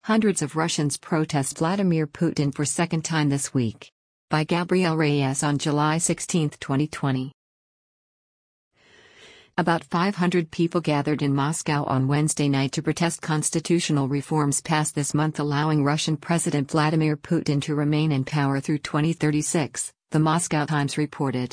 Hundreds of Russians protest Vladimir Putin for second time this week. By Gabriel Reyes on July 16, 2020. About 500 people gathered in Moscow on Wednesday night to protest constitutional reforms passed this month allowing Russian President Vladimir Putin to remain in power through 2036, the Moscow Times reported.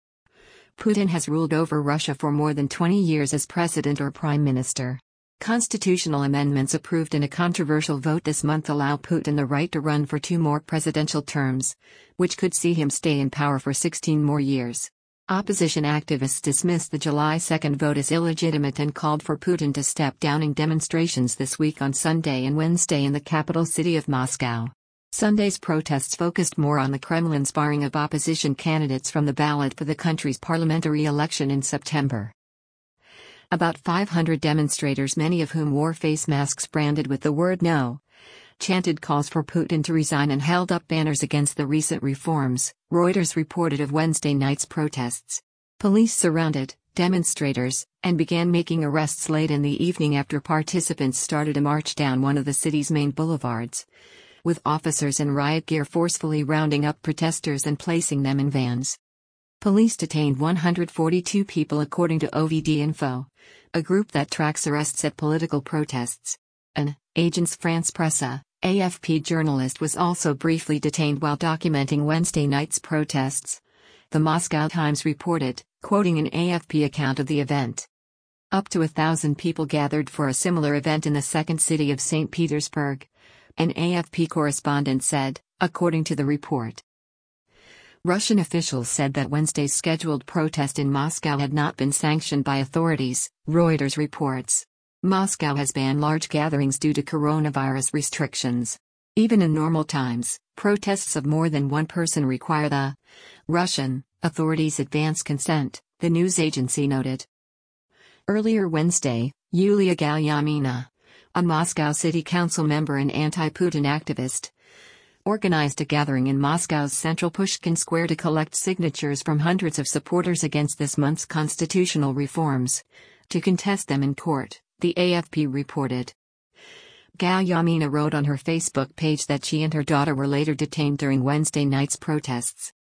Putin has ruled over Russia for more than 20 years as president or prime minister. Constitutional amendments approved in a controversial vote this month allow Putin the right to run for 2 more presidential terms, which could see him stay in power for 16 more years. Opposition activists dismissed the July 2 vote as illegitimate and called for Putin to step down in demonstrations this week on Sunday and Wednesday in the capital city of Moscow. Sunday's protests focused more on the Kremlin's barring of opposition candidates from the ballot for the country's parliamentary election in September. About 500 demonstrators, many of whom wore face masks branded with the word "No," chanted calls for Putin to resign and held up banners against the recent reforms, Reuters reported of Wednesday night's protests. Police surrounded demonstrators and began making arrests late in the evening after participants started a march down one of the city's main boulevards, with officers in riot gear forcefully rounding up protesters and placing them in vans. Police detained 142 people according to OVD Info, a group that tracks arrests at political protests. An Agence France Presse, AFP journalist was also briefly detained while documenting Wednesday night's protests. The Moscow Times reported, quoting an AFP account of the event. Up to 1,000 people gathered for a similar event in the second city of St. Petersburg, an AFP correspondent said, according to the report. Russian officials said that Wednesday's scheduled protest in Moscow had not been sanctioned by authorities, Reuters reports. Moscow has banned large gatherings due to coronavirus restrictions. Even in normal times, protests of more than one person require the Russian authorities' advance consent, the news agency noted. Earlier Wednesday, Yulia Galyamina, a Moscow City Council member and anti-Putin activist, organized a gathering in Moscow's central Pushkin Square to collect signatures from hundreds of supporters against this month's constitutional reforms, to contest them in court, the AFP reported. Galyamina wrote on her Facebook page that she and her daughter were later detained during Wednesday night's protests.